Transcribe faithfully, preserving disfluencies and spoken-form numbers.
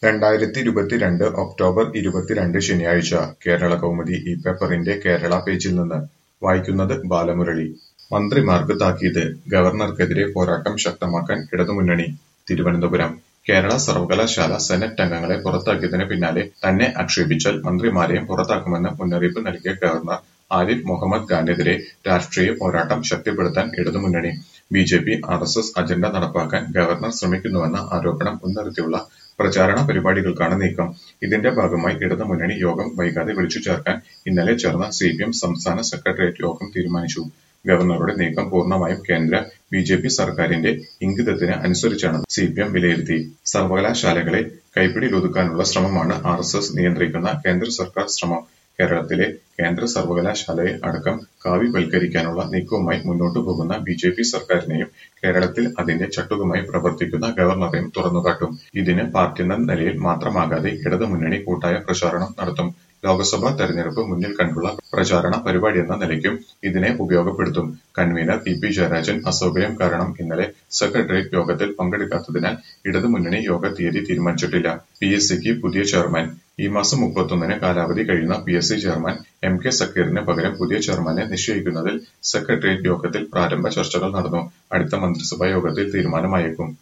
രണ്ടായിരത്തി ഇരുപത്തിരണ്ട് ഒക്ടോബർ ഇരുപത്തിരണ്ട് ശനിയാഴ്ച കേരളകൗമുദി ഈ പേപ്പറിന്റെ കേരള പേജിൽ നിന്ന് വായിക്കുന്നത് ബാലമുരളി. മന്ത്രിമാർക്ക് താക്കീത്, ഗവർണർക്കെതിരെ പോരാട്ടം ശക്തമാക്കാൻ ഇടതുമുന്നണി. തിരുവനന്തപുരം കേരള സർവകലാശാല സെനറ്റ് അംഗങ്ങളെ പുറത്താക്കിയതിന് പിന്നാലെ തന്നെ ആക്ഷേപിച്ചാൽ മന്ത്രിമാരെയും പുറത്താക്കുമെന്ന് മുന്നറിയിപ്പ് നൽകിയ ഗവർണർ ആരിഫ് മുഹമ്മദ് ഖാനെതിരെ രാഷ്ട്രീയ പോരാട്ടം ശക്തിപ്പെടുത്താൻ ഇടതുമുന്നണി. B J P R S S agenda നടപ്പാക്കാൻ ഗവർണർ ശ്രമിക്കുന്നുവെന്ന ആരോപണം മുൻനിർത്തിയുള്ള പ്രചാരണ പരിപാടികൾക്കാണ് നീക്കം. ഇതിന്റെ ഭാഗമായി ഇടതുമുന്നണി യോഗം വൈകാതെ വിളിച്ചു ചേർക്കാൻ ഇന്നലെ ചേർന്ന സി പി എം സംസ്ഥാന സെക്രട്ടേറിയറ്റ് യോഗം തീരുമാനിച്ചു. ഗവർണറുടെ നീക്കം പൂർണ്ണമായും കേന്ദ്ര ബി ജെ പി സർക്കാരിന്റെ ഇംഗിതത്തിന് അനുസരിച്ചാണ് സി പി എം വിലയിരുത്തി. സർവകലാശാലകളെ കൈപ്പിടിയിലൊതുക്കാനുള്ള ശ്രമമാണ് ആർ എസ് എസ് നിയന്ത്രിക്കുന്ന കേന്ദ്ര സർക്കാർ ശ്രമം. കേരളത്തിലെ കേന്ദ്ര സർവകലാശാലയെ അടക്കം കാവ്യവൽക്കരിക്കാനുള്ള നീക്കവുമായി മുന്നോട്ടു പോകുന്ന ബി ജെ പി സർക്കാരിനെയും കേരളത്തിൽ അതിന്റെ ചട്ടുകമായി പ്രവർത്തിക്കുന്ന ഗവർണറെയും തുറന്നുകാട്ടും. ഇതിന് പാർട്ടിയെന്ന നിലയിൽ മാത്രമാകാതെ ഇടതുമുന്നണി കൂട്ടായ പ്രചാരണം നടത്തും. ലോക്സഭാ തെരഞ്ഞെടുപ്പ് മുന്നിൽ കണ്ടുള്ള പ്രചാരണ പരിപാടിയെന്ന നിലയ്ക്കും ഇതിനെ ഉപയോഗപ്പെടുത്തും. കൺവീനർ ഇ പി ജയരാജൻ അസൗകര്യം കാരണം ഇന്നലെ സെക്രട്ടേറിയറ്റ് യോഗത്തിൽ പങ്കെടുക്കാത്തതിനാൽ ഇടതുമുന്നണി യോഗ തീയതി തീരുമാനിച്ചിട്ടില്ല. പി എസ് സിക്ക് പുതിയ ചെയർമാൻ. ഈ മാസം മുപ്പത്തൊന്നിന് കാലാവധി കഴിയുന്ന P S C chairman M K സക്കീറിന് പകരം പുതിയ ചെയർമാനെ നിശ്ചയിക്കുന്നതിൽ സെക്രട്ടേറിയറ്റ് യോഗത്തിൽ പ്രാരംഭ ചർച്ചകൾ നടന്നു. അടുത്ത മന്ത്രിസഭാ യോഗത്തിൽ തീരുമാനമായേക്കും.